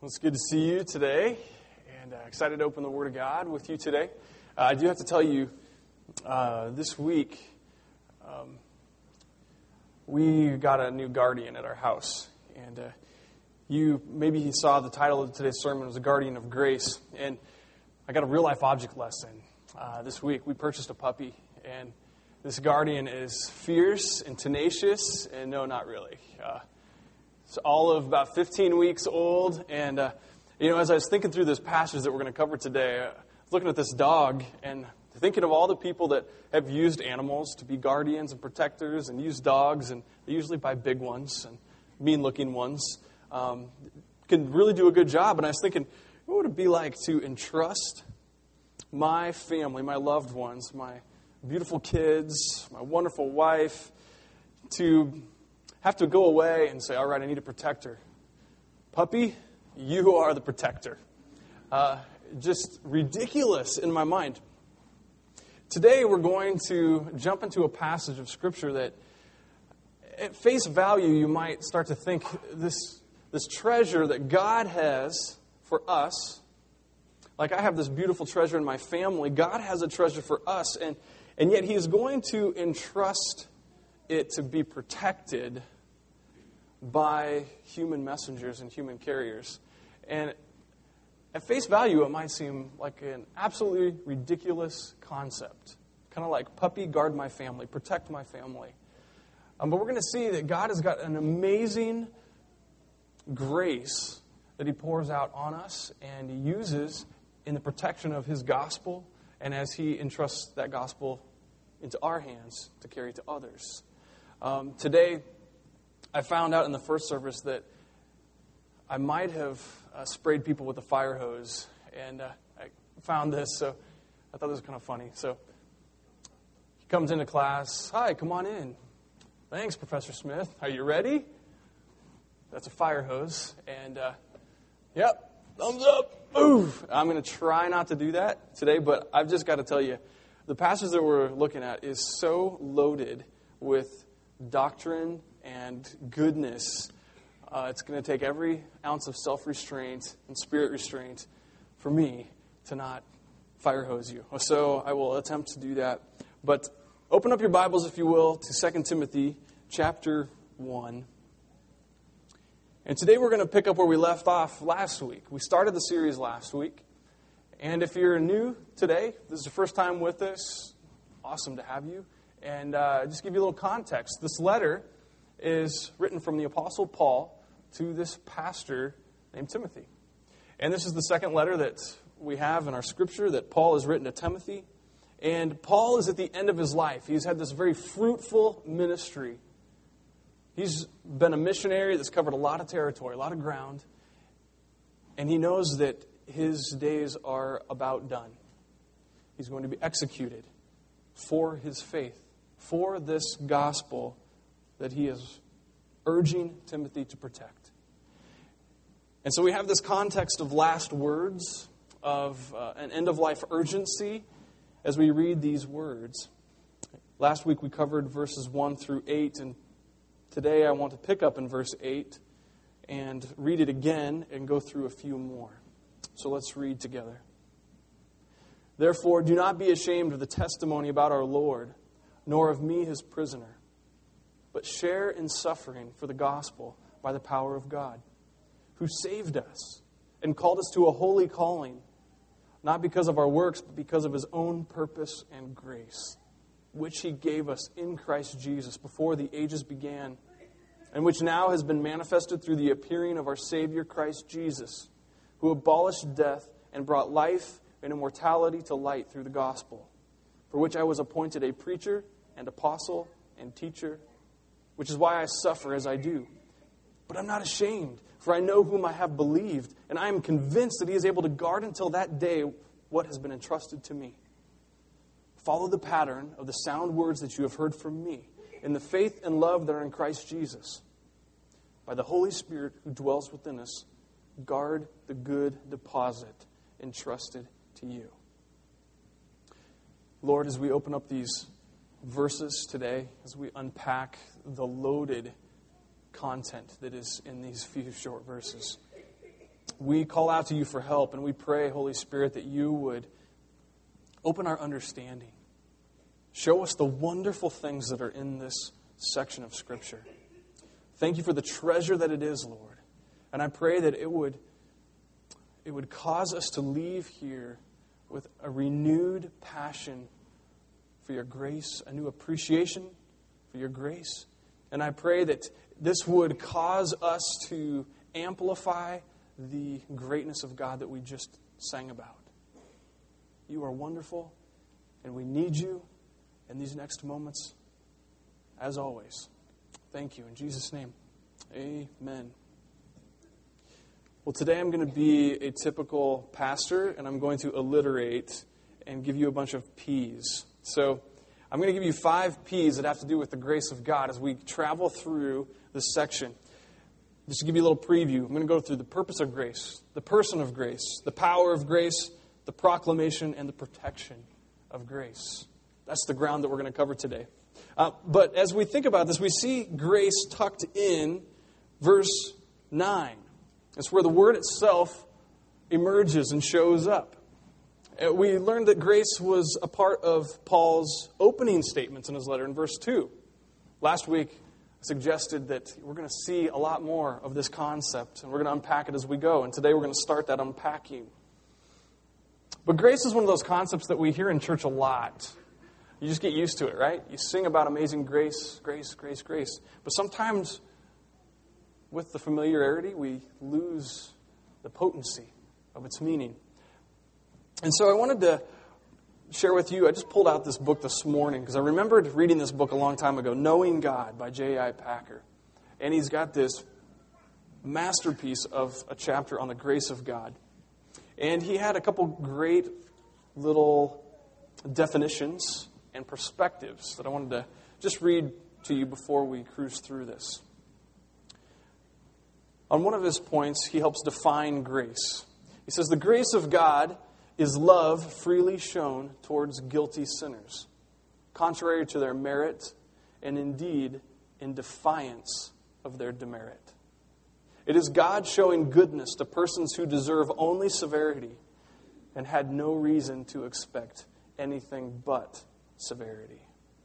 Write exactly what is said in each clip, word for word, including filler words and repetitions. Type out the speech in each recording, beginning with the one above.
Well, it's good to see you today, and uh, excited to open the Word of God with you today. Uh, I do have to tell you, uh, this week, um, we got a new guardian at our house, and uh, you maybe you saw the title of today's sermon was "The Guardian of Grace," and I got a real-life object lesson uh, this week. We purchased a puppy, and this guardian is fierce and tenacious, and no, not really. Uh, It's all of about fifteen weeks old, and uh, you know, as I was thinking through this passage that we're going to cover today, I was looking at this dog and thinking of all the people that have used animals to be guardians and protectors and use dogs, and they usually buy big ones and mean-looking ones, um, can really do a good job. And I was thinking, what would it be like to entrust my family, my loved ones, my beautiful kids, my wonderful wife, to have to go away and say, all right, I need a protector. Puppy, you are the protector. Uh, just ridiculous in my mind. Today we're going to jump into a passage of Scripture that at face value you might start to think this, this treasure that God has for us, like I have this beautiful treasure in my family, God has a treasure for us, and, and yet He is going to entrust it to be protected by human messengers and human carriers. And at face value, it might seem like an absolutely ridiculous concept. Kind of like puppy, guard my family, protect my family. Um, but we're going to see that God has got an amazing grace that He pours out on us and He uses in the protection of His gospel and as He entrusts that gospel into our hands to carry to others. Um, today, I found out in the first service that I might have uh, sprayed people with a fire hose, and uh, I found this, so I thought this was kind of funny. So he comes into class, hi, come on in. Thanks, Professor Smith. Are you ready? That's a fire hose, and uh, yep, thumbs up, move. I'm going to try not to do that today, but I've just got to tell you, the passage that we're looking at is so loaded with doctrine and goodness. Uh, it's going to take every ounce of self-restraint and spirit restraint for me to not fire hose you. So I will attempt to do that. But open up your Bibles, if you will, to Second Timothy chapter one. And today we're going to pick up where we left off last week. We started the series last week. And if you're new today, this is the first time with us, awesome to have you. And uh, just give you a little context. This letter is written from the Apostle Paul to this pastor named Timothy. And this is the second letter that we have in our Scripture that Paul has written to Timothy. And Paul is at the end of his life. He's had this very fruitful ministry. He's been a missionary that's covered a lot of territory, a lot of ground. And he knows that his days are about done. He's going to be executed for his faith, for this gospel that he is urging Timothy to protect. And so we have this context of last words, of uh, an end-of-life urgency as we read these words. Last week we covered verses one through eight, and today I want to pick up in verse eight and read it again and go through a few more. So let's read together. Therefore, do not be ashamed of the testimony about our Lord, nor of me, His prisoner, but share in suffering for the gospel by the power of God, who saved us and called us to a holy calling, not because of our works, but because of His own purpose and grace, which He gave us in Christ Jesus before the ages began, and which now has been manifested through the appearing of our Savior Christ Jesus, who abolished death and brought life and immortality to light through the gospel, for which I was appointed a preacher and apostle and teacher, which is why I suffer as I do. But I'm not ashamed, for I know whom I have believed, and I am convinced that He is able to guard until that day what has been entrusted to me. Follow the pattern of the sound words that you have heard from me, in the faith and love that are in Christ Jesus. By the Holy Spirit who dwells within us, guard the good deposit entrusted to you. Lord, as we open up these verses today, as we unpack the loaded content that is in these few short verses, we call out to you for help, and we pray, Holy Spirit, that you would open our understanding. Show us the wonderful things that are in this section of Scripture. Thank you for the treasure that it is, Lord. And I pray that it would, it would cause us to leave here with a renewed passion for your grace, a new appreciation for your grace. And I pray that this would cause us to amplify the greatness of God that we just sang about. You are wonderful, and we need you in these next moments, as always. Thank you. In Jesus' name, amen. Well, today I'm going to be a typical pastor, and I'm going to alliterate and give you a bunch of P's. So I'm going to give you five P's that have to do with the grace of God as we travel through this section. Just to give you a little preview, I'm going to go through the purpose of grace, the person of grace, the power of grace, the proclamation, and the protection of grace. That's the ground that we're going to cover today. Uh, but as we think about this, we see grace tucked in verse nine. It's where the word itself emerges and shows up. Uh, we learned that grace was a part of Paul's opening statements in his letter in verse two. Last week, suggested that we're going to see a lot more of this concept, and we're going to unpack it as we go. And today we're going to start that unpacking. But grace is one of those concepts that we hear in church a lot. You just get used to it, right? You sing about amazing grace, grace, grace, grace. But sometimes with the familiarity, we lose the potency of its meaning. And so I wanted to share with you, I just pulled out this book this morning because I remembered reading this book a long time ago, Knowing God by J I Packer. And he's got this masterpiece of a chapter on the grace of God. And he had a couple great little definitions and perspectives that I wanted to just read to you before we cruise through this. On one of his points, he helps define grace. He says, the grace of God is love freely shown towards guilty sinners, contrary to their merit, and indeed in defiance of their demerit. It is God showing goodness to persons who deserve only severity and had no reason to expect anything but severity.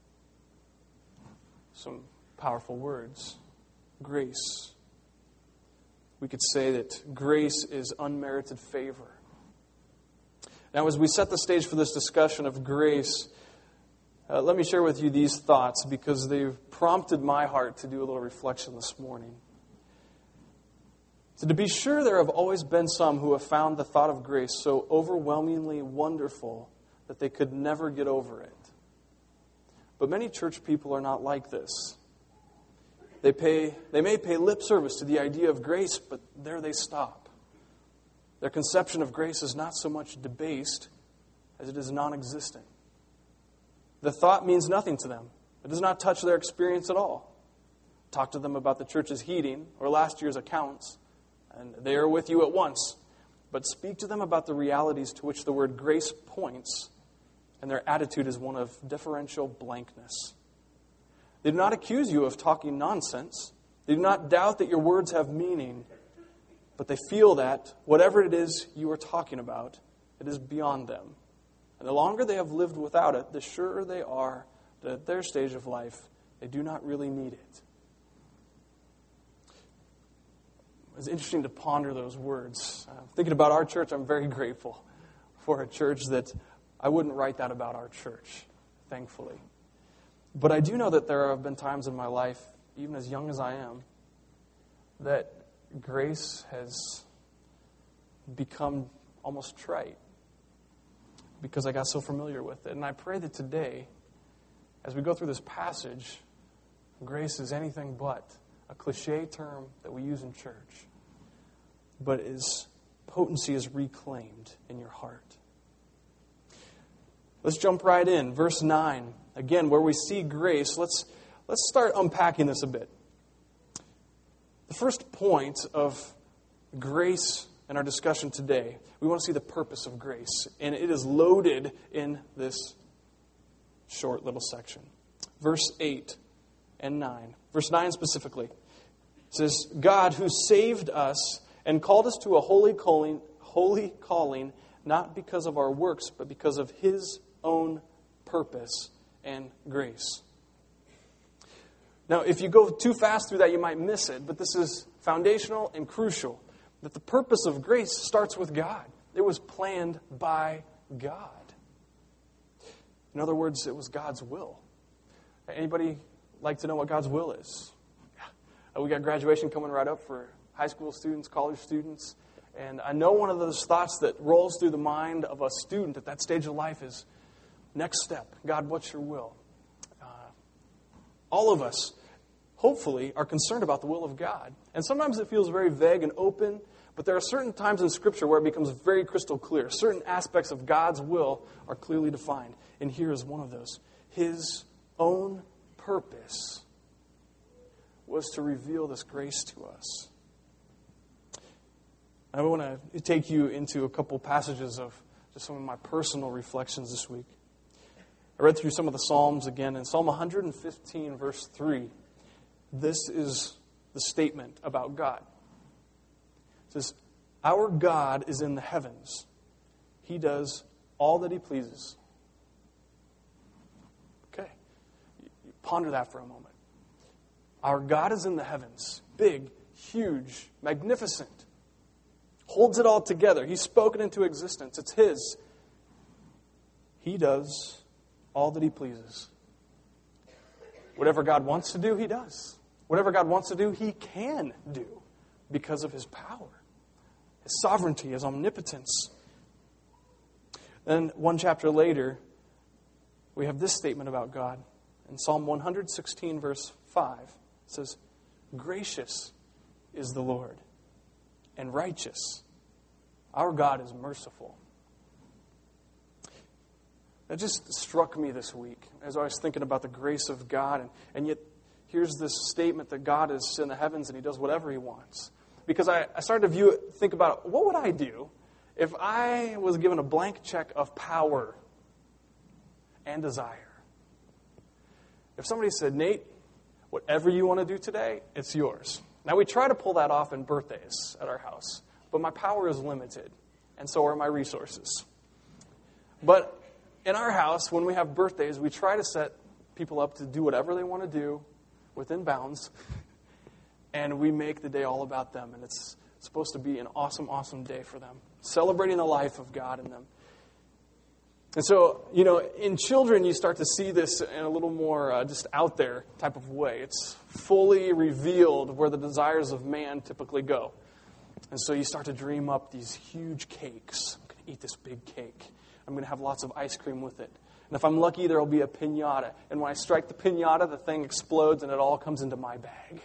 Some powerful words. Grace. We could say that grace is unmerited favor. Now, as we set the stage for this discussion of grace, uh, let me share with you these thoughts because they've prompted my heart to do a little reflection this morning. So to be sure, there have always been some who have found the thought of grace so overwhelmingly wonderful that they could never get over it. But many church people are not like this. They pay, they may pay lip service to the idea of grace, but there they stop. Their conception of grace is not so much debased as it is non-existent. The thought means nothing to them. It does not touch their experience at all. Talk to them about the church's heating or last year's accounts, and they are with you at once. But speak to them about the realities to which the word grace points, and their attitude is one of deferential blankness. They do not accuse you of talking nonsense. They do not doubt that your words have meaning. But they feel that whatever it is you are talking about, it is beyond them. And the longer they have lived without it, the surer they are that at their stage of life, they do not really need it. It's interesting to ponder those words. Uh, thinking about our church, I'm very grateful for a church that I wouldn't write that about our church, thankfully. But I do know that there have been times in my life, even as young as I am, that grace has become almost trite because I got so familiar with it. And I pray that today, as we go through this passage, grace is anything but a cliche term that we use in church, but its potency is reclaimed in your heart. Let's jump right in. Verse nine, again, where we see grace. Let's, let's start unpacking this a bit. The first point of grace in our discussion today, we want to see the purpose of grace. And it is loaded in this short little section. Verse eight and nine. Verse nine specifically. It says, God who saved us and called us to a holy calling, holy calling, not because of our works, but because of His own purpose and grace. Now, if you go too fast through that, you might miss it, but this is foundational and crucial, that the purpose of grace starts with God. It was planned by God. In other words, it was God's will. Anybody like to know what God's will is? Yeah. We got graduation coming right up for high school students, college students, and I know one of those thoughts that rolls through the mind of a student at that stage of life is, next step, God, what's your will? Uh, all of us, hopefully, are concerned about the will of God. And sometimes it feels very vague and open, but there are certain times in Scripture where it becomes very crystal clear. Certain aspects of God's will are clearly defined. And here is one of those. His own purpose was to reveal this grace to us. I want to take you into a couple passages of just some of my personal reflections this week. I read through some of the Psalms again. In Psalm one fifteen, verse three, this is the statement about God. It says, "Our God is in the heavens. He does all that He pleases." Okay. You ponder that for a moment. Our God is in the heavens. Big, huge, magnificent. Holds it all together. He's spoken into existence. It's His. He does all that He pleases. Whatever God wants to do, He does. Whatever God wants to do, He can do because of His power, His sovereignty, His omnipotence. Then one chapter later, we have this statement about God. In Psalm one sixteen, verse five, it says, "Gracious is the Lord, and righteous. Our God is merciful." That just struck me this week as I was thinking about the grace of God. And, and yet, here's this statement that God is in the heavens and He does whatever He wants. Because I, I started to view it, think about what would I do if I was given a blank check of power and desire? If somebody said, "Nate, whatever you want to do today, it's yours." Now, we try to pull that off in birthdays at our house, but my power is limited, and so are my resources. But in our house, when we have birthdays, we try to set people up to do whatever they want to do within bounds, and we make the day all about them, and it's supposed to be an awesome, awesome day for them, celebrating the life of God in them. And so, you know, in children, you start to see this in a little more uh, just out there type of way. It's fully revealed where the desires of man typically go. And so you start to dream up these huge cakes. I'm going to eat this big cake. I'm going to have lots of ice cream with it. And if I'm lucky, there will be a piñata. And when I strike the piñata, the thing explodes and it all comes into my bag.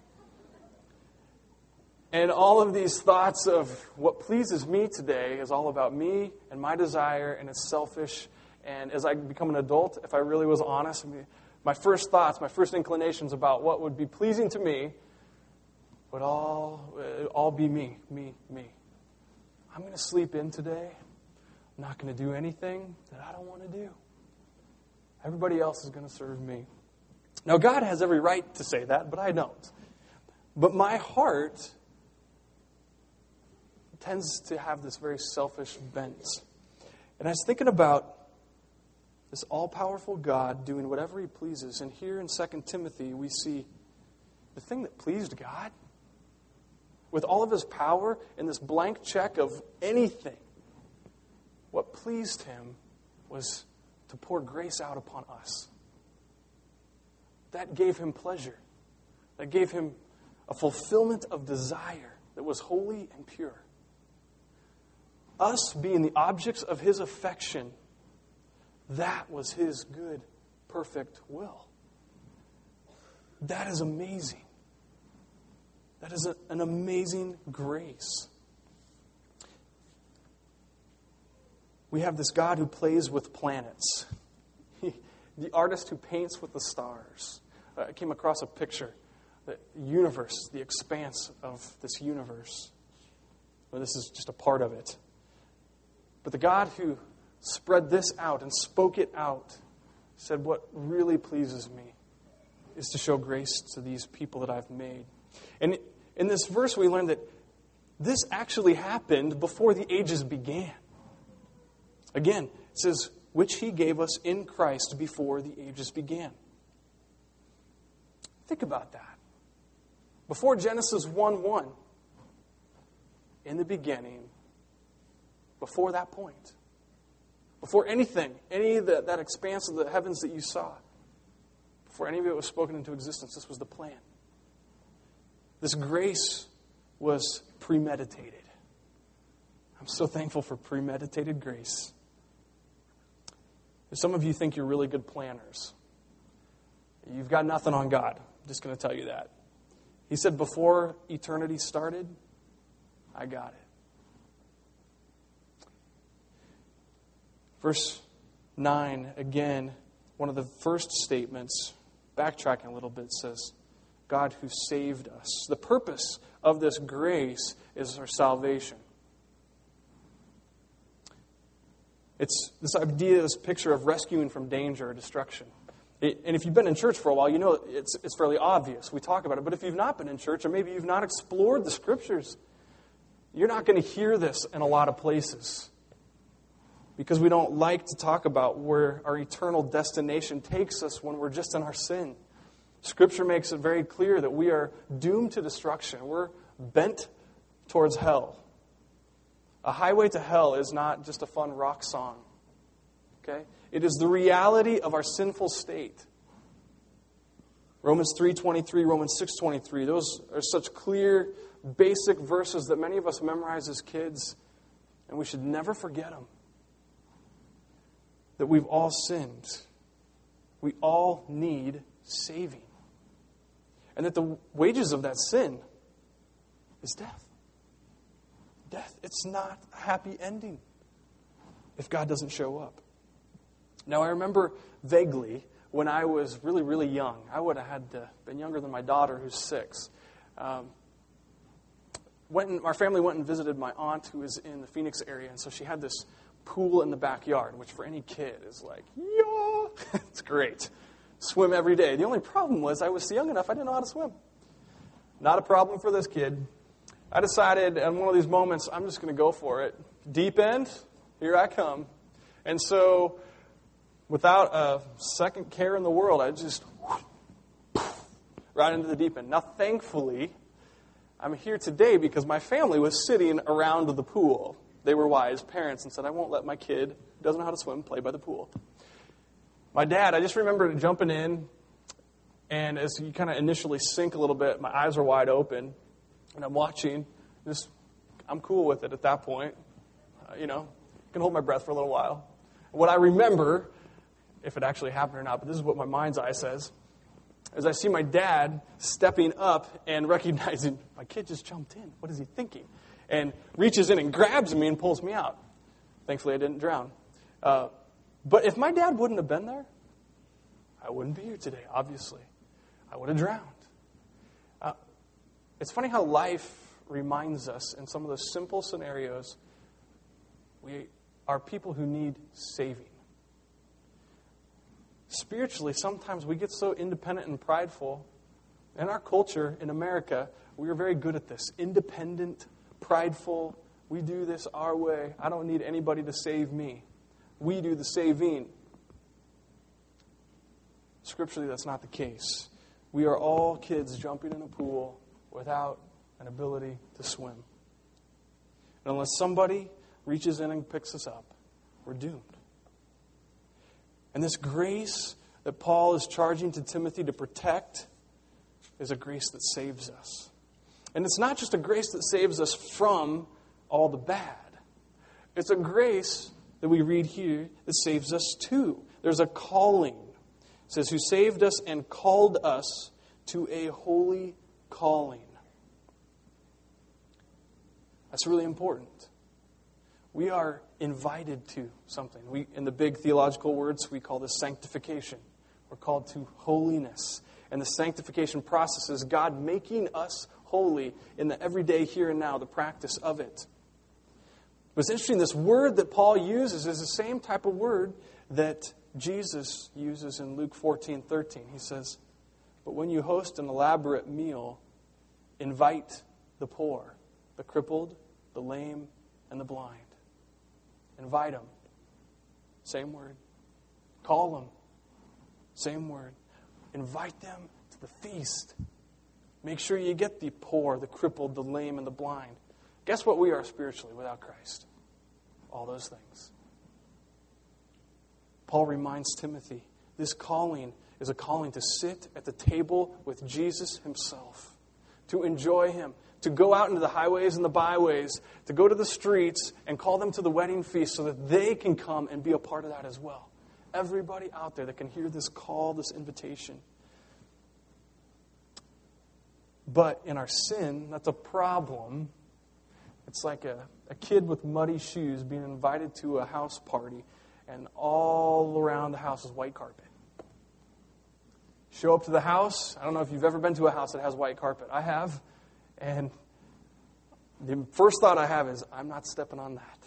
And all of these thoughts of what pleases me today is all about me and my desire, and it's selfish. And as I become an adult, if I really was honest, my first thoughts, my first inclinations about what would be pleasing to me would all, all be me, me, me. I'm going to sleep in today. I'm not going to do anything that I don't want to do. Everybody else is going to serve me. Now, God has every right to say that, but I don't. But my heart tends to have this very selfish bent. And I was thinking about this all-powerful God doing whatever He pleases. And here in Second Timothy, we see the thing that pleased God. With all of His power and this blank check of anything, what pleased Him was to pour grace out upon us. That gave Him pleasure. That gave Him a fulfillment of desire that was holy and pure. Us being the objects of His affection, that was His good, perfect will. That is amazing. That is a, an amazing grace. We have this God who plays with planets. He, the artist who paints with the stars. Uh, I came across a picture. The universe, the expanse of this universe. Well, this is just a part of it. But the God who spread this out and spoke it out said, what really pleases me is to show grace to these people that I've made. And in this verse, we learn that this actually happened before the ages began. Again, it says, which he gave us in Christ before the ages began. Think about that. Before Genesis one one, in the beginning, before that point, before anything, any of the, that expanse of the heavens that you saw, before any of it was spoken into existence, this was the plan. This grace was premeditated. I'm so thankful for premeditated grace. Some of you think you're really good planners. You've got nothing on God. I'm just going to tell you that. He said, before eternity started, I got it. Verse nine, again, one of the first statements, backtracking a little bit, says, God who saved us. The purpose of this grace is our salvation. It's this idea, this picture of rescuing from danger or destruction. It, and if you've been in church for a while, you know it's, it's fairly obvious. We talk about it. But if you've not been in church, or maybe you've not explored the Scriptures, you're not going to hear this in a lot of places. Because we don't like to talk about where our eternal destination takes us when we're just in our sin. Scripture makes it very clear that we are doomed to destruction. We're bent towards hell. A highway to hell is not just a fun rock song. Okay? It is the reality of our sinful state. Romans three twenty-three, Romans six twenty-three, those are such clear, basic verses that many of us memorize as kids, and we should never forget them. That we've all sinned. We all need saving. And that the wages of that sin is death. Death. It's not a happy ending if God doesn't show up. Now, I remember vaguely when I was really, really young. I would have had to been younger than my daughter, who's six. Um, went and, our family went and visited my aunt, who was in the Phoenix area, and so she had this pool in the backyard, which for any kid is like, yeah, it's great. Swim every day. The only problem was I was young enough, I didn't know how to swim. Not a problem for this kid. I decided in one of these moments, I'm just going to go for it. Deep end, here I come. And so, without a second care in the world, I just right into the deep end. Now, thankfully, I'm here today because my family was sitting around the pool. They were wise parents and said, I won't let my kid who doesn't know how to swim play by the pool. My dad, I just remember jumping in, and as you kind of initially sink a little bit, my eyes are wide open, and I'm watching. Just, I'm cool with it at that point. Uh, you know, I can hold my breath for a little while. What I remember, if it actually happened or not, but this is what my mind's eye says, is I see my dad stepping up and recognizing, my kid just jumped in. What is he thinking? And reaches in and grabs me and pulls me out. Thankfully, I didn't drown. Uh, but if my dad wouldn't have been there, I wouldn't be here today, obviously. I would have drowned. Uh, it's funny how life reminds us in some of those simple scenarios, we are people who need saving. Spiritually, sometimes we get so independent and prideful. In our culture, in America, we are very good at this. Independent, prideful, we do this our way. I don't need anybody to save me. We do the saving. Scripturally, that's not the case. We are all kids jumping in a pool without an ability to swim. And unless somebody reaches in and picks us up, we're doomed. And this grace that Paul is charging to Timothy to protect is a grace that saves us. And it's not just a grace that saves us from all the bad. It's a grace that we read here that saves us too. There's a calling. It says, who saved us and called us to a holy calling. That's really important. We are invited to something. We, in the big theological words, we call this sanctification. We're called to holiness. And the sanctification process is God making us holy in the everyday here and now, the practice of it. But it's interesting, this word that Paul uses is the same type of word that Jesus uses in Luke fourteen thirteen. He says, but when you host an elaborate meal, invite the poor, the crippled, the lame, and the blind. Invite them. Same word. Call them. Same word. Invite them to the feast. Make sure you get the poor, the crippled, the lame, and the blind. Guess what we are spiritually without Christ? All those things. Paul reminds Timothy, this calling is a calling to sit at the table with Jesus himself, to enjoy him, to go out into the highways and the byways, to go to the streets and call them to the wedding feast so that they can come and be a part of that as well. Everybody out there that can hear this call, this invitation. But in our sin, that's a problem. It's like a, a kid with muddy shoes being invited to a house party, and all around the house is white carpet. Show up to the house. I don't know if you've ever been to a house that has white carpet. I have. And the first thought I have is, I'm not stepping on that.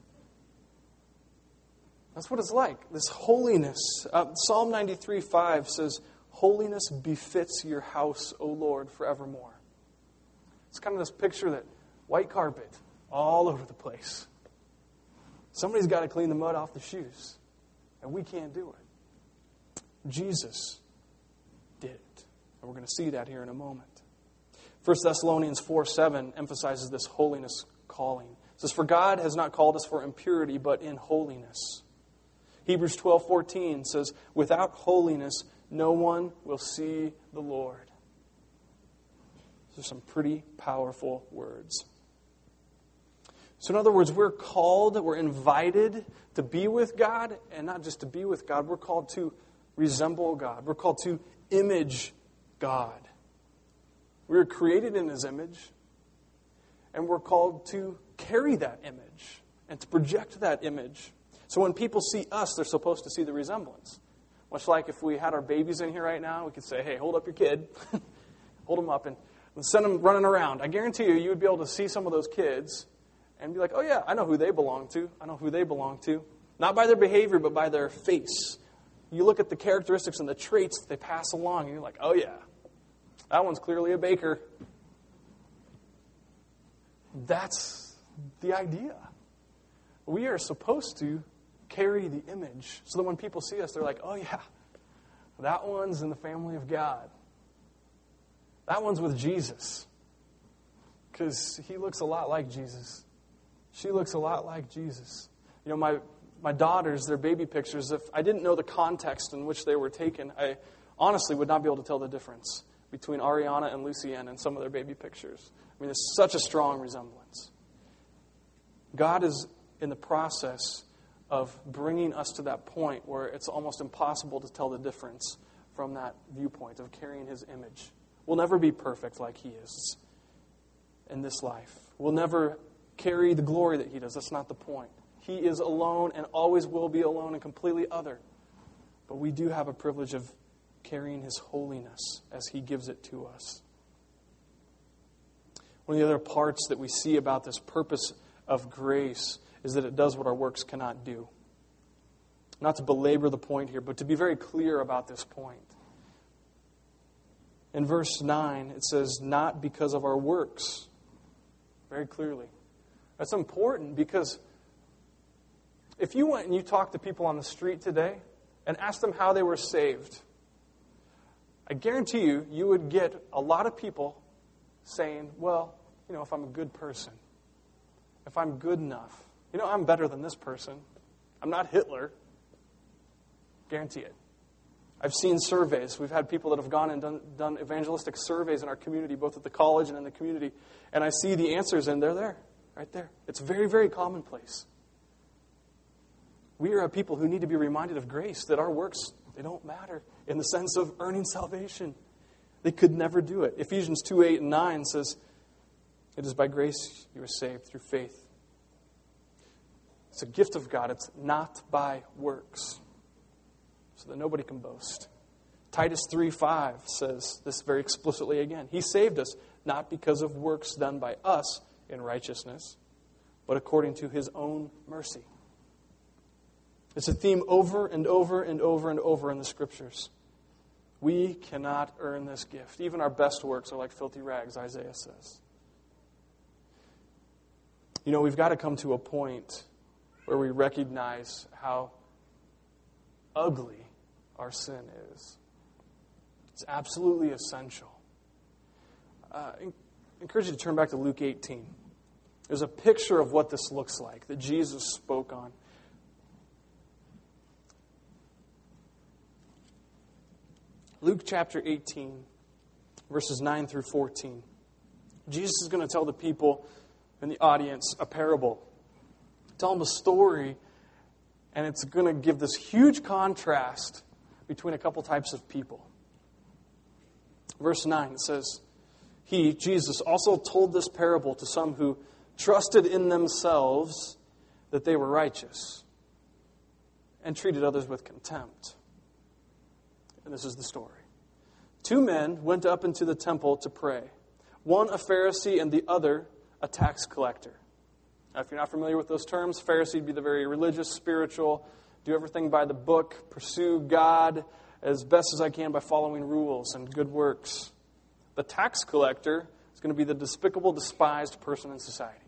That's what it's like, this holiness. Uh, Psalm ninety-three five says, holiness befits your house, O Lord, forevermore. It's kind of this picture that white carpet all over the place. Somebody's got to clean the mud off the shoes, and we can't do it. Jesus did it, and we're going to see that here in a moment. First Thessalonians four seven emphasizes this holiness calling. It says, for God has not called us for impurity, but in holiness. Hebrews twelve fourteen says, without holiness, no one will see the Lord. These are some pretty powerful words. So in other words, we're called, we're invited to be with God, and not just to be with God, we're called to resemble God. We're called to image God. We were created in His image, and we're called to carry that image and to project that image. So when people see us, they're supposed to see the resemblance. Much like if we had our babies in here right now, we could say, hey, hold up your kid. Hold them up and send them running around. I guarantee you, you would be able to see some of those kids and be like, oh yeah, I know who they belong to. I know who they belong to. Not by their behavior, but by their face. You look at the characteristics and the traits that they pass along, and you're like, oh yeah, that one's clearly a baker. That's the idea. We are supposed to carry the image so that when people see us, they're like, oh yeah, that one's in the family of God. That one's with Jesus. Because he looks a lot like Jesus. She looks a lot like Jesus. You know, my, my daughters, their baby pictures, if I didn't know the context in which they were taken, I honestly would not be able to tell the difference between Ariana and Lucienne and some of their baby pictures. I mean, it's such a strong resemblance. God is in the process of bringing us to that point where it's almost impossible to tell the difference from that viewpoint of carrying His image. We'll never be perfect like He is in this life. We'll never carry the glory that He does. That's not the point. He is alone and always will be alone and completely other. But we do have a privilege of carrying His holiness as He gives it to us. One of the other parts that we see about this purpose of grace is that it does what our works cannot do. Not to belabor the point here, but to be very clear about this point. In verse nine, it says, not because of our works. Very clearly. That's important because if you went and you talked to people on the street today and asked them how they were saved, I guarantee you, you would get a lot of people saying, well, you know, if I'm a good person, if I'm good enough, you know, I'm better than this person. I'm not Hitler. Guarantee it. I've seen surveys. We've had people that have gone and done, done evangelistic surveys in our community, both at the college and in the community, and I see the answers, and they're there, right there. It's very, very commonplace. We are a people who need to be reminded of grace, that our works, they don't matter in the sense of earning salvation. They could never do it. Ephesians two, eight, and nine says, it is by grace you are saved through faith. It's a gift of God. It's not by works, so that nobody can boast. Titus three five says this very explicitly again. He saved us not because of works done by us in righteousness, but according to His own mercy. It's a theme over and over and over and over in the Scriptures. We cannot earn this gift. Even our best works are like filthy rags, Isaiah says. You know, we've got to come to a point where we recognize how ugly our sin is. It's absolutely essential. Uh, I encourage you to turn back to Luke eighteen. There's a picture of what this looks like that Jesus spoke on. Luke chapter eighteen, verses nine through fourteen. Jesus is going to tell the people in the audience a parable. Tell them a story, and it's going to give this huge contrast between a couple types of people. Verse nine, it says, He, Jesus, also told this parable to some who trusted in themselves that they were righteous and treated others with contempt. And this is the story. Two men went up into the temple to pray, one a Pharisee and the other a tax collector. Now, if you're not familiar with those terms, Pharisee would be the very religious, spiritual, do everything by the book, pursue God as best as I can by following rules and good works. The tax collector is going to be the despicable, despised person in society.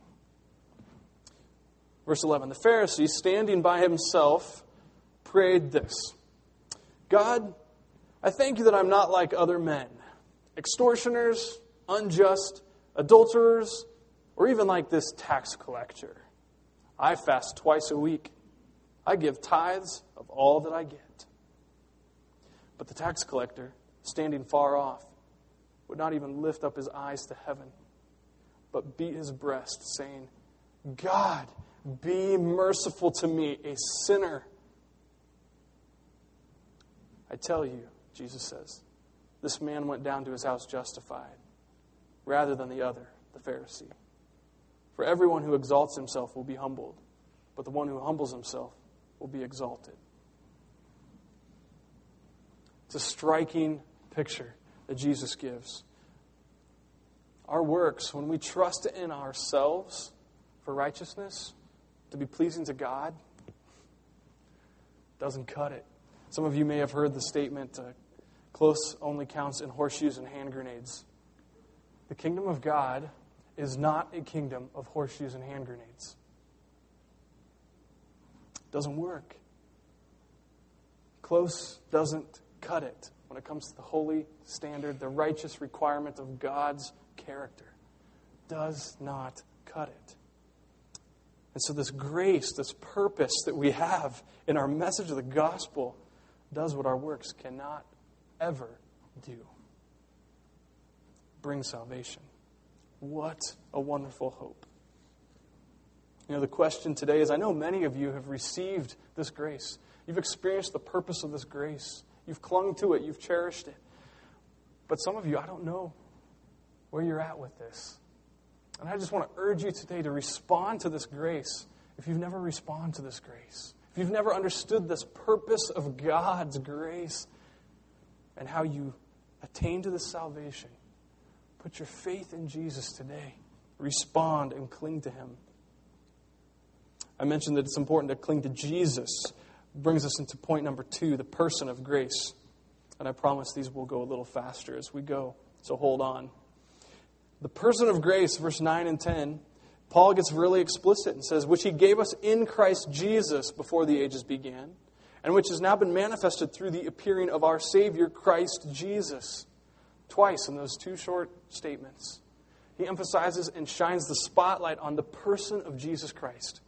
Verse eleven, the Pharisee, standing by himself, prayed this, God, I thank you that I'm not like other men, extortioners, unjust, adulterers, or even like this tax collector. I fast twice a week. I give tithes of all that I get. But the tax collector, standing far off, would not even lift up his eyes to heaven, but beat his breast, saying, God, be merciful to me, a sinner. I tell you, Jesus says, this man went down to his house justified, rather than the other, the Pharisee. For everyone who exalts himself will be humbled, but the one who humbles himself will be exalted. It's a striking picture that Jesus gives. Our works, when we trust in ourselves for righteousness, to be pleasing to God, doesn't cut it. Some of you may have heard the statement, uh, close only counts in horseshoes and hand grenades. The kingdom of God is not a kingdom of horseshoes and hand grenades. It doesn't work. Close doesn't cut it when it comes to the holy standard, the righteous requirement of God's character. Does not cut it. And so this grace, this purpose that we have in our message of the gospel does what our works cannot ever do. Bring salvation. What a wonderful hope. You know, the question today is, I know many of you have received this grace. You've experienced the purpose of this grace. You've clung to it. You've cherished it. But some of you, I don't know where you're at with this. And I just want to urge you today to respond to this grace if you've never responded to this grace. If you've never understood this purpose of God's grace and how you attain to this salvation, put your faith in Jesus today. Respond and cling to Him. I mentioned that it's important to cling to Jesus. It brings us into point number two, the person of grace. And I promise these will go a little faster as we go, so hold on. The person of grace, verse nine and ten, Paul gets really explicit and says, which He gave us in Christ Jesus before the ages began, and which has now been manifested through the appearing of our Savior, Christ Jesus. Twice in those two short statements, he emphasizes and shines the spotlight on the person of Jesus Christ.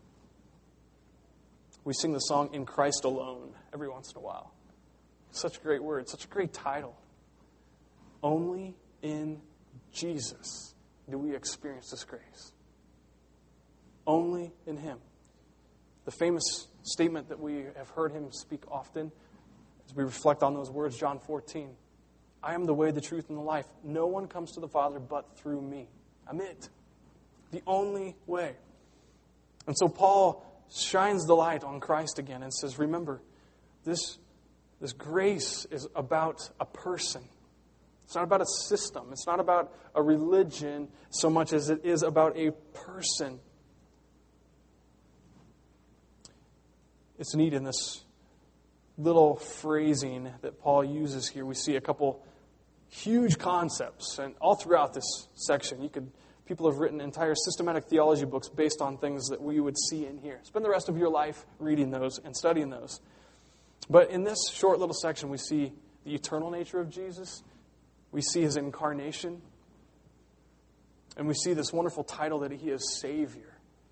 We sing the song, In Christ Alone, every once in a while. Such a great word, such a great title. Only in Jesus do we experience this grace. Only in Him. The famous statement that we have heard Him speak often, as we reflect on those words, John fourteen. I am the way, the truth, and the life. No one comes to the Father but through me. I'm it. The only way. And so Paul shines the light on Christ again and says, remember, this, this grace is about a person. It's not about a system. It's not about a religion so much as it is about a person. It's neat in this little phrasing that Paul uses here. We see a couple huge concepts, and all throughout this section, you could People have written entire systematic theology books based on things that we would see in here. Spend the rest of your life reading those and studying those. But in this short little section, we see the eternal nature of Jesus. We see his incarnation. And we see this wonderful title that he is Savior.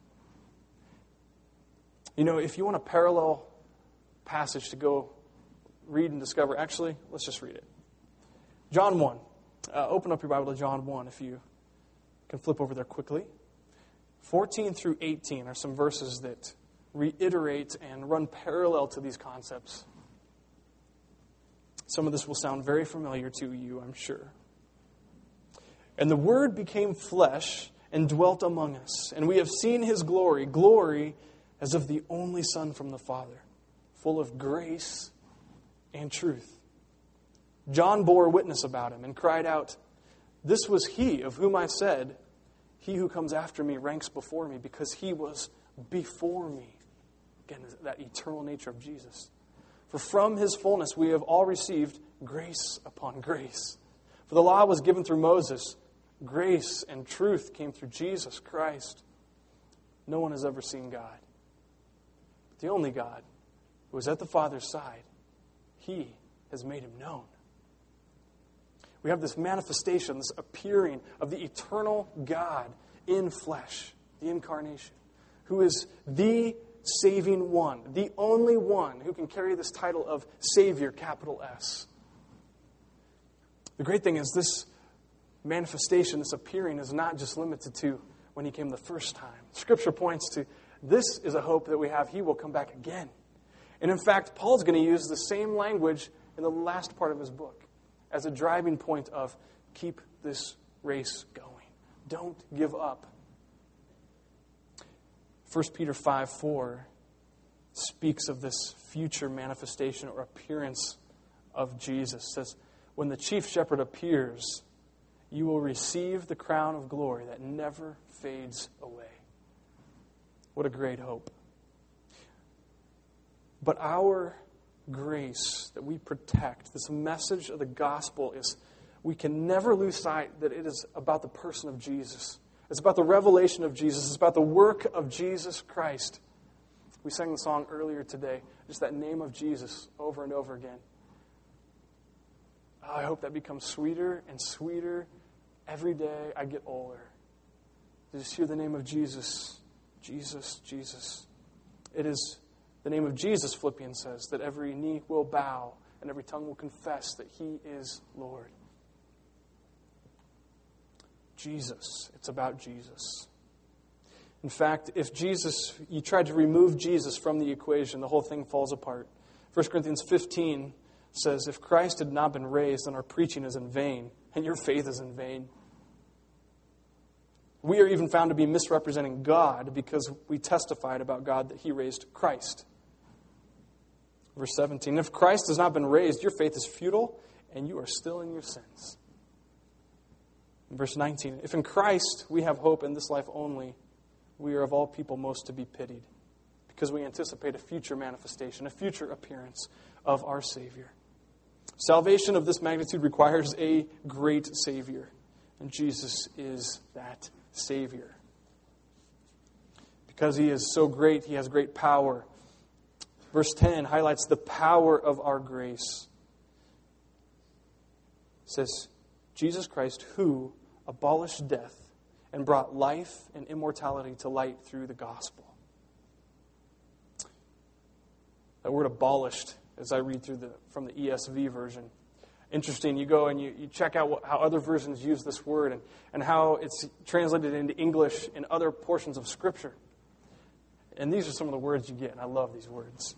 You know, if you want a parallel passage to go read and discover, actually, let's just read it. John one. Uh, open up your Bible to John one if you can flip over there quickly. fourteen through eighteen are some verses that reiterate and run parallel to these concepts. Some of this will sound very familiar to you, I'm sure. And the Word became flesh and dwelt among us, and we have seen his glory, glory as of the only Son from the Father, full of grace and truth. John bore witness about him and cried out, "This was he of whom I said, 'He who comes after me ranks before me,' because he was before me." Again, that eternal nature of Jesus. "For from his fullness we have all received grace upon grace. For the law was given through Moses. Grace and truth came through Jesus Christ. No one has ever seen God. But the only God who is at the Father's side, he has made him known." We have this manifestation, this appearing of the eternal God in flesh, the incarnation, who is the saving one, the only one who can carry this title of Savior, capital S. The great thing is this manifestation, this appearing, is not just limited to when he came the first time. Scripture points to this is a hope that we have. He will come back again. And in fact, Paul's going to use the same language in the last part of his book as a driving point of keep this race going. Don't give up. First Peter five four speaks of this future manifestation or appearance of Jesus. It says, "When the chief shepherd appears, you will receive the crown of glory that never fades away." What a great hope. But our grace that we protect, this message of the gospel, is we can never lose sight that it is about the person of Jesus. It's about the revelation of Jesus. It's about the work of Jesus Christ. We sang the song earlier today, just that name of Jesus over and over again. Oh, I hope that becomes sweeter and sweeter every day I get older. To just hear the name of Jesus, Jesus, Jesus. It is the name of Jesus, Philippians says, that every knee will bow and every tongue will confess that he is Lord. Jesus. It's about Jesus. In fact, if Jesus, you tried to remove Jesus from the equation, the whole thing falls apart. First Corinthians fifteen says, "If Christ had not been raised, then our preaching is in vain, and your faith is in vain." We are even found to be misrepresenting God because we testified about God that he raised Christ. Verse seventeen, "If Christ has not been raised, your faith is futile, and you are still in your sins." Verse nineteen, "If in Christ we have hope in this life only, we are of all people most to be pitied, because we anticipate a future manifestation, a future appearance of our Savior." Salvation of this magnitude requires a great Savior, and Jesus is that Savior. Because he is so great, he has great power. Verse ten highlights the power of our grace. It says, "Jesus Christ, who abolished death and brought life and immortality to light through the gospel." That word abolished, as I read through the from the E S V version. Interesting, you go and you, you check out what, how other versions use this word and, and how it's translated into English in other portions of Scripture. And these are some of the words you get, and I love these words.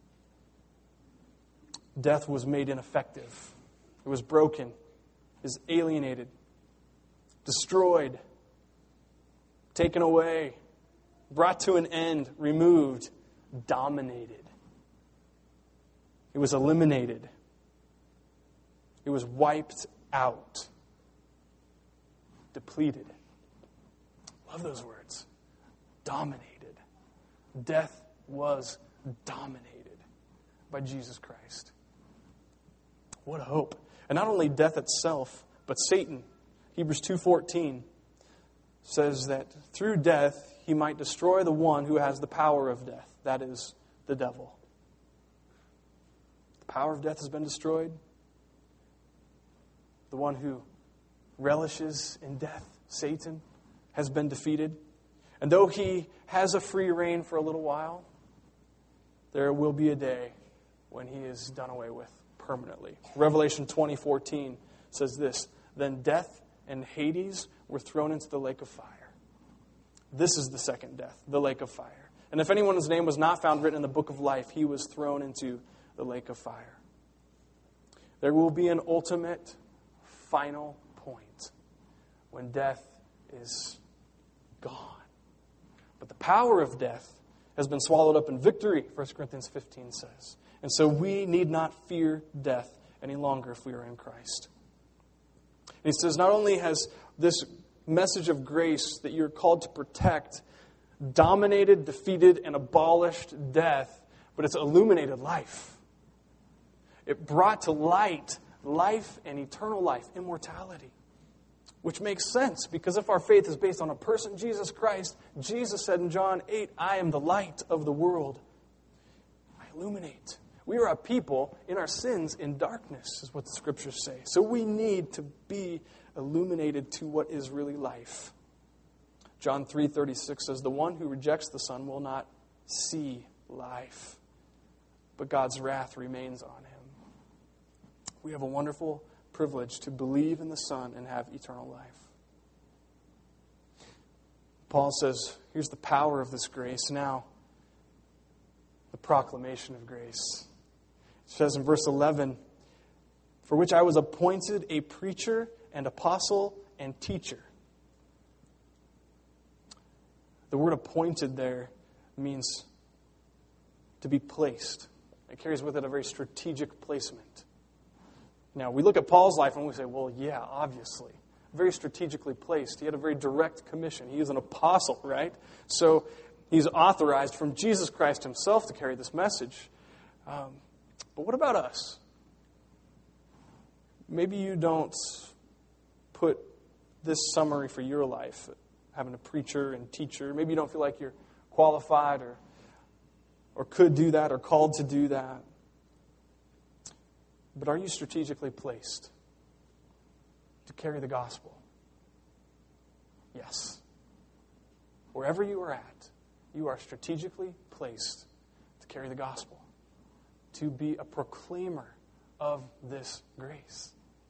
Death was made ineffective. It was broken. Is alienated. Destroyed. Taken away. Brought to an end. Removed. Dominated. It was eliminated. It was wiped out. Depleted. Love those words. Dominated. Death was dominated by Jesus Christ. What a hope. And not only death itself, but Satan. Hebrews two fourteen says that through death he might destroy the one who has the power of death, that is, the devil. The power of death has been destroyed. The one who relishes in death, Satan, has been defeated. And though he has a free reign for a little while, there will be a day when he is done away with permanently. Revelation twenty fourteen says this, "Then death and Hades were thrown into the lake of fire." This is the second death, the lake of fire. And if anyone's name was not found written in the book of life, he was thrown into the lake of fire. There will be an ultimate, final point when death is gone. But the power of death has been swallowed up in victory, First Corinthians fifteen says. And so we need not fear death any longer if we are in Christ. And he says not only has this message of grace that you're called to protect dominated, defeated, and abolished death, but it's illuminated life. It brought to light life and eternal life, immortality. Which makes sense, because if our faith is based on a person, Jesus Christ, Jesus said in John eight, "I am the light of the world. I illuminate." We are a people in our sins in darkness, is what the Scriptures say. So we need to be illuminated to what is really life. John three thirty-six says, "The one who rejects the Son will not see life, but God's wrath remains on him." We have a wonderful privilege to believe in the Son and have eternal life. Paul says, here's the power of this grace. Now, the proclamation of grace. It says in verse eleven, "For which I was appointed a preacher and apostle and teacher." The word appointed there means to be placed. It carries with it a very strategic placement. Now, we look at Paul's life and we say, well, yeah, obviously. Very strategically placed. He had a very direct commission. He is an apostle, right? So he's authorized from Jesus Christ himself to carry this message. Um, but what about us? Maybe you don't put this summary for your life, having a preacher and teacher. Maybe you don't feel like you're qualified or, or could do that or called to do that. But are you strategically placed to carry the gospel? Yes. Wherever you are at, you are strategically placed to carry the gospel, to be a proclaimer of this grace.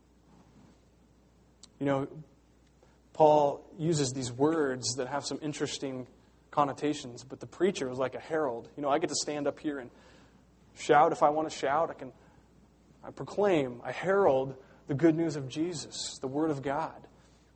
You know, Paul uses these words that have some interesting connotations, but the preacher is like a herald. You know, I get to stand up here and shout if I want to shout. I can I proclaim, I herald the good news of Jesus, the Word of God.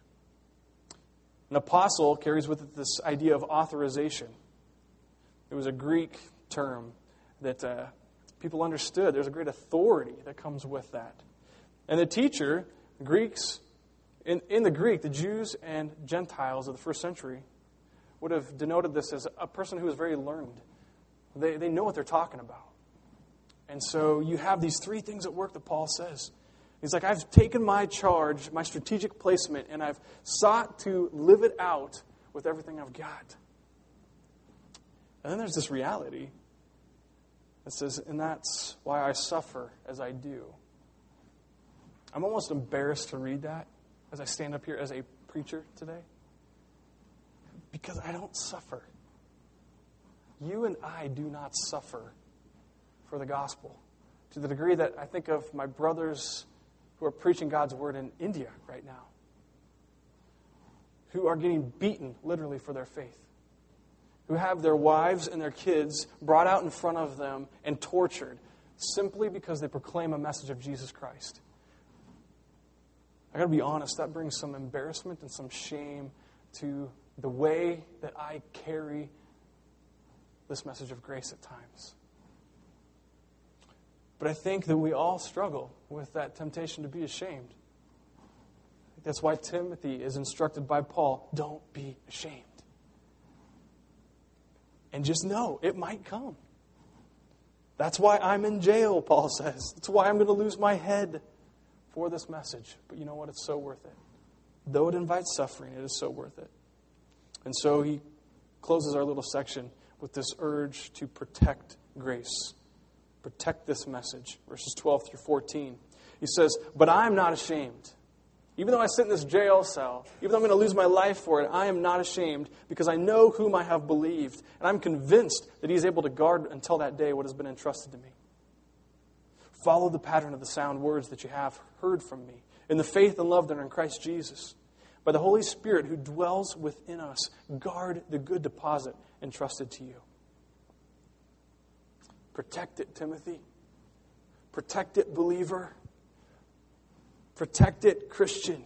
An apostle carries with it this idea of authorization. It was a Greek term that uh, people understood. There's a great authority that comes with that. And the teacher, Greeks, in, in the Greek, the Jews and Gentiles of the first century would have denoted this as a person who is very learned. They, they know what they're talking about. And so you have these three things at work that Paul says. He's like, I've taken my charge, my strategic placement, and I've sought to live it out with everything I've got. And then there's this reality that says, and that's why I suffer as I do. I'm almost embarrassed to read that as I stand up here as a preacher today. Because I don't suffer. You and I do not suffer for the gospel, to the degree that I think of my brothers who are preaching God's word in India right now, who are getting beaten literally for their faith, who have their wives and their kids brought out in front of them and tortured simply because they proclaim a message of Jesus Christ. I got to be honest, that brings some embarrassment and some shame to the way that I carry this message of grace at times. But I think that we all struggle with that temptation to be ashamed. That's why Timothy is instructed by Paul, don't be ashamed. And just know, it might come. That's why I'm in jail, Paul says. That's why I'm going to lose my head for this message. But you know what? It's so worth it. Though it invites suffering, it is so worth it. And so he closes our little section with this urge to protect grace. Protect this message. Verses twelve through fourteen. He says, "But I am not ashamed. Even though I sit in this jail cell, even though I'm going to lose my life for it, I am not ashamed because I know whom I have believed. And I'm convinced that he is able to guard until that day what has been entrusted to me. Follow the pattern of the sound words that you have heard from me in the faith and love that are in Christ Jesus. By the Holy Spirit who dwells within us, guard the good deposit entrusted to you." Protect it, Timothy. Protect it, believer. Protect it, Christian.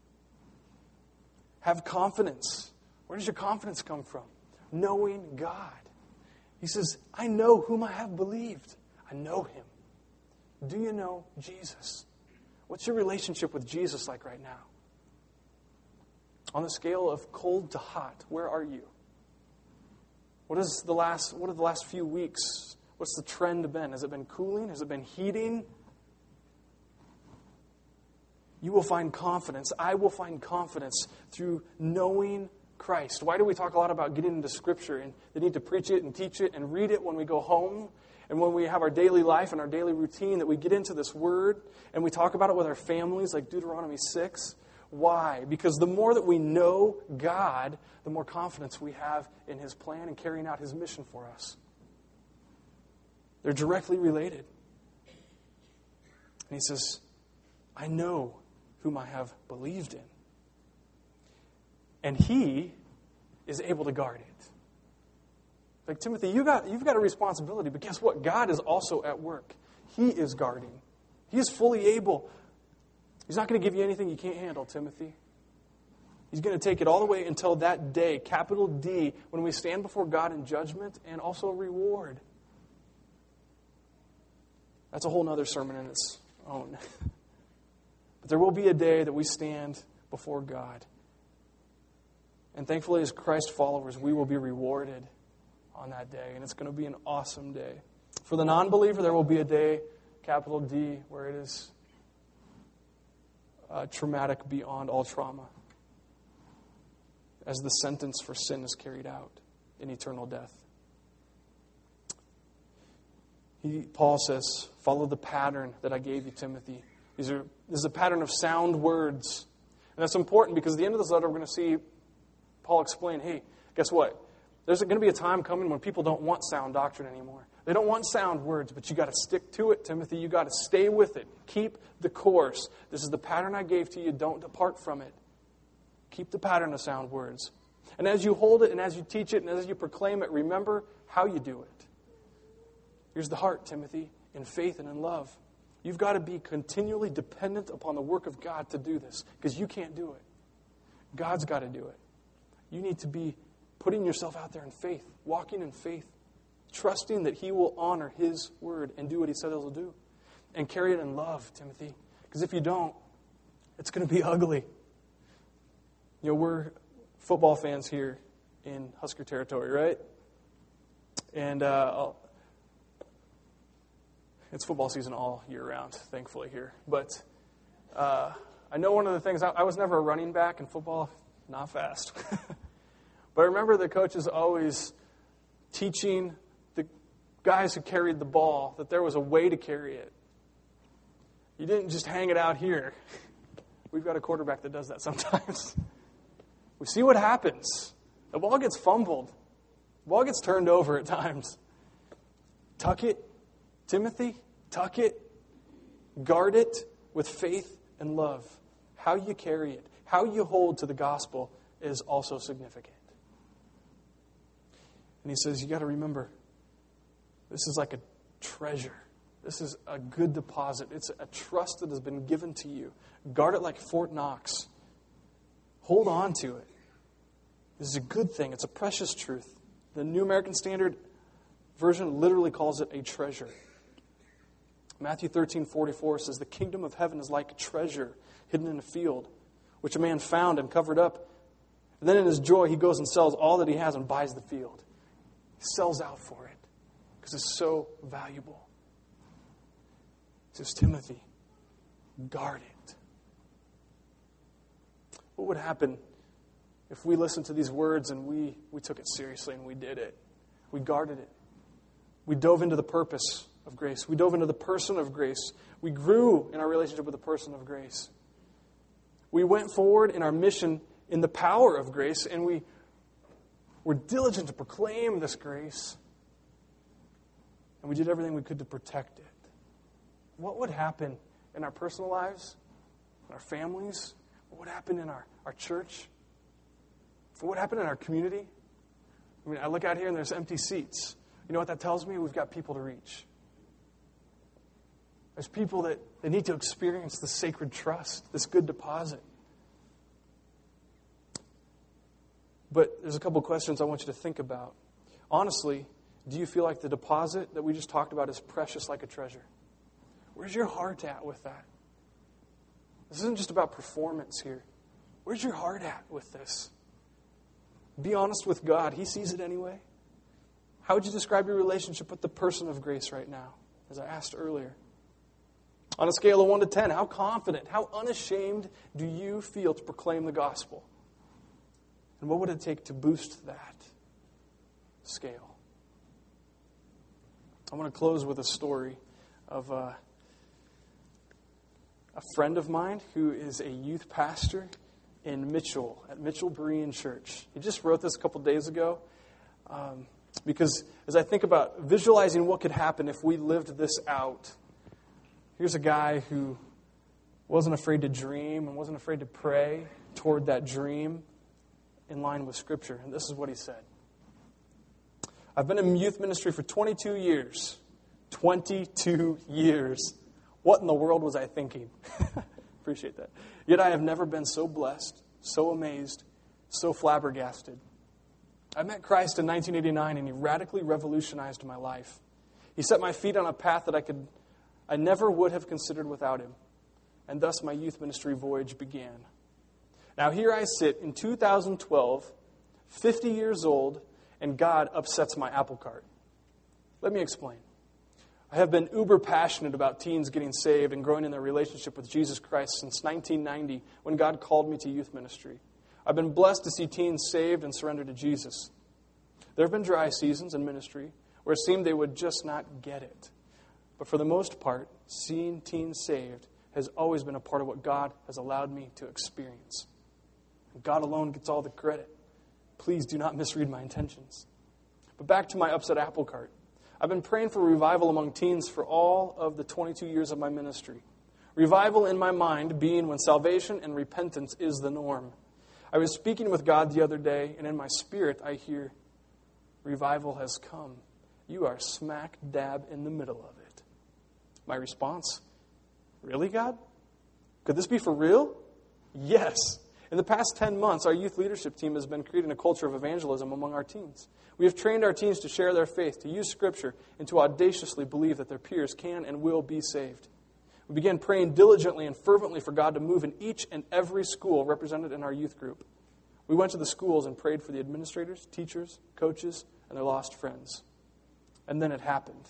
Have confidence. Where does your confidence come from? Knowing God. He says, I know whom I have believed. I know him. Do you know Jesus? What's your relationship with Jesus like right now? On the scale of cold to hot, where are you? What is the last what are the last few weeks? What's the trend been? Has it been cooling? Has it been heating? You will find confidence. I will find confidence through knowing Christ. Why do we talk a lot about getting into Scripture and the need to preach it and teach it and read it when we go home and when we have our daily life and our daily routine, that we get into this Word and we talk about it with our families like Deuteronomy six? Why? Because the more that we know God, the more confidence we have in His plan and carrying out His mission for us. They're directly related. And He says, I know whom I have believed in. And He is able to guard it. Like, Timothy, you got, you've got a responsibility, but guess what? God is also at work. He is guarding. He is fully able. He's not going to give you anything you can't handle, Timothy. He's going to take it all the way until that day, capital D, when we stand before God in judgment and also reward. That's a whole other sermon in its own. But there will be a day that we stand before God. And thankfully, as Christ followers, we will be rewarded on that day. And it's going to be an awesome day. For the non-believer, there will be a day, capital D, where it is uh, traumatic beyond all trauma, as the sentence for sin is carried out in eternal death. He, Paul says, follow the pattern that I gave you, Timothy. These are, this is a pattern of sound words. And that's important because at the end of this letter, we're going to see Paul explain, hey, guess what? There's going to be a time coming when people don't want sound doctrine anymore. They don't want sound words, but you got to stick to it, Timothy. You got to stay with it. Keep the course. This is the pattern I gave to you. Don't depart from it. Keep the pattern of sound words. And as you hold it and as you teach it and as you proclaim it, remember how you do it. Here's the heart, Timothy, in faith and in love. You've got to be continually dependent upon the work of God to do this, because you can't do it. God's got to do it. You need to be putting yourself out there in faith, walking in faith, trusting that He will honor His word and do what He said He'll do. And carry it in love, Timothy. Because if you don't, it's going to be ugly. You know, we're football fans here in Husker territory, right? And uh, I'll, it's football season all year round, thankfully, here. But uh, I know one of the things, I, I was never a running back in football, not fast. But I remember the coaches always teaching the guys who carried the ball that there was a way to carry it. You didn't just hang it out here. We've got a quarterback that does that sometimes. We see what happens. The ball gets fumbled. The ball gets turned over at times. Tuck it, Timothy, tuck it, guard it with faith and love. How you carry it, how you hold to the gospel is also significant. And he says, you got to remember, this is like a treasure. This is a good deposit. It's a trust that has been given to you. Guard it like Fort Knox. Hold on to it. This is a good thing. It's a precious truth. The New American Standard Version literally calls it a treasure. Matthew thirteen forty-four says, the kingdom of heaven is like a treasure hidden in a field, which a man found and covered up. And then in his joy, he goes and sells all that he has and buys the field. He sells out for it because it's so valuable. He says, Timothy, guard it. What would happen if we listened to these words and we, we took it seriously and we did it, we guarded it, we dove into the purpose of grace, we dove into the person of grace, we grew in our relationship with the person of grace, we went forward in our mission in the power of grace, and we were diligent to proclaim this grace, and we did everything we could to protect it, what would happen in our personal lives, in our families? What would happen in our, our church? What would happen in our community? I mean, I look out here and there's empty seats. You know what that tells me? We've got people to reach. There's people that they need to experience this sacred trust, this good deposit. But there's a couple questions I want you to think about. Honestly, do you feel like the deposit that we just talked about is precious like a treasure? Where's your heart at with that? This isn't just about performance here. Where's your heart at with this? Be honest with God. He sees it anyway. How would you describe your relationship with the person of grace right now, as I asked earlier? On a scale of one to ten, how confident, how unashamed do you feel to proclaim the gospel? And what would it take to boost that scale? I want to close with a story of a, a friend of mine who is a youth pastor in Mitchell, at Mitchell Berean Church. He just wrote this a couple days ago um, because as I think about visualizing what could happen if we lived this out, here's a guy who wasn't afraid to dream and wasn't afraid to pray toward that dream in line with Scripture. And this is what he said. I've been in youth ministry for twenty-two years. twenty-two years. What in the world was I thinking? Appreciate that. Yet I have never been so blessed, so amazed, so flabbergasted. I met Christ in nineteen eighty-nine, and He radically revolutionized my life. He set my feet on a path that I could, I never would have considered without Him. And thus my youth ministry voyage began. Now here I sit in two thousand twelve, fifty years old, and God upsets my apple cart. Let me explain. I have been uber passionate about teens getting saved and growing in their relationship with Jesus Christ since nineteen ninety, when God called me to youth ministry. I've been blessed to see teens saved and surrendered to Jesus. There have been dry seasons in ministry where it seemed they would just not get it. But for the most part, seeing teens saved has always been a part of what God has allowed me to experience. God alone gets all the credit. Please do not misread my intentions. But back to my upset apple cart. I've been praying for revival among teens for all of the twenty-two years of my ministry. Revival in my mind being when salvation and repentance is the norm. I was speaking with God the other day, and in my spirit I hear, revival has come. You are smack dab in the middle of it. My response, really, God? Could this be for real? Yes. In the past ten months, our youth leadership team has been creating a culture of evangelism among our teens. We have trained our teens to share their faith, to use Scripture, and to audaciously believe that their peers can and will be saved. We began praying diligently and fervently for God to move in each and every school represented in our youth group. We went to the schools and prayed for the administrators, teachers, coaches, and their lost friends. And then it happened.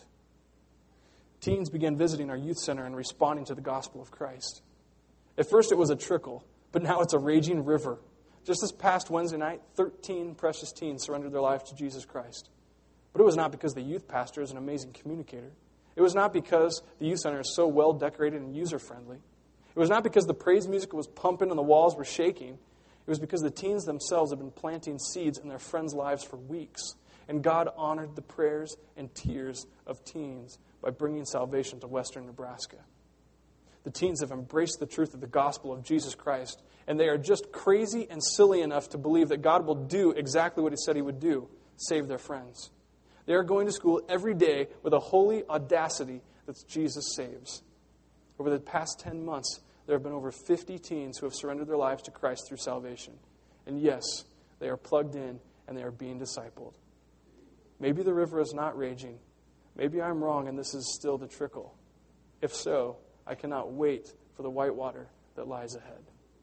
Teens began visiting our youth center and responding to the gospel of Christ. At first it was a trickle, but now it's a raging river. Just this past Wednesday night, thirteen precious teens surrendered their lives to Jesus Christ. But it was not because the youth pastor is an amazing communicator. It was not because the youth center is so well decorated and user-friendly. It was not because the praise music was pumping and the walls were shaking. It was because the teens themselves had been planting seeds in their friends' lives for weeks. And God honored the prayers and tears of teens by bringing salvation to western Nebraska. The teens have embraced the truth of the gospel of Jesus Christ, and they are just crazy and silly enough to believe that God will do exactly what He said He would do, save their friends. They are going to school every day with a holy audacity that Jesus saves. Over the past ten months, there have been over fifty teens who have surrendered their lives to Christ through salvation. And yes, they are plugged in and they are being discipled. Maybe the river is not raging. Maybe I'm wrong and this is still the trickle. If so, I cannot wait for the white water that lies ahead.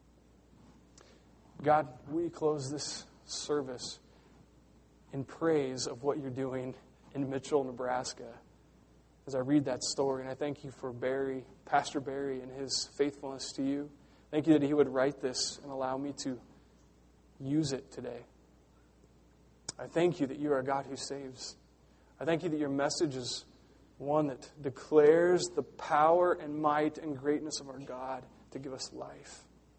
God, we close this service in praise of what You're doing in Mitchell, Nebraska. As I read that story, and I thank You for Barry, Pastor Barry, and his faithfulness to You. Thank You that he would write this and allow me to use it today. I thank you that you are a God who saves. I thank you that your message is one that declares the power and might and greatness of our God to give us life.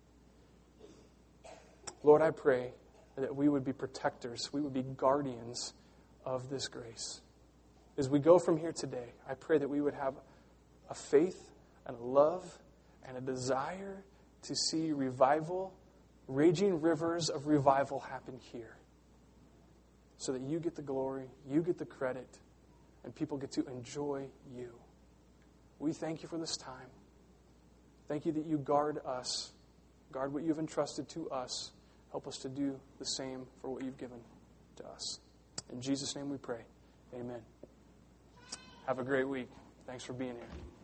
Lord, I pray that we would be protectors, we would be guardians of this grace. As we go from here today, I pray that we would have a faith and a love and a desire to see revival, raging rivers of revival happen here. So that you get the glory, you get the credit, and people get to enjoy you. We thank you for this time. Thank you that you guard us, guard what you've entrusted to us. Help us to do the same for what you've given to us. In Jesus' name we pray. Amen. Have a great week. Thanks for being here.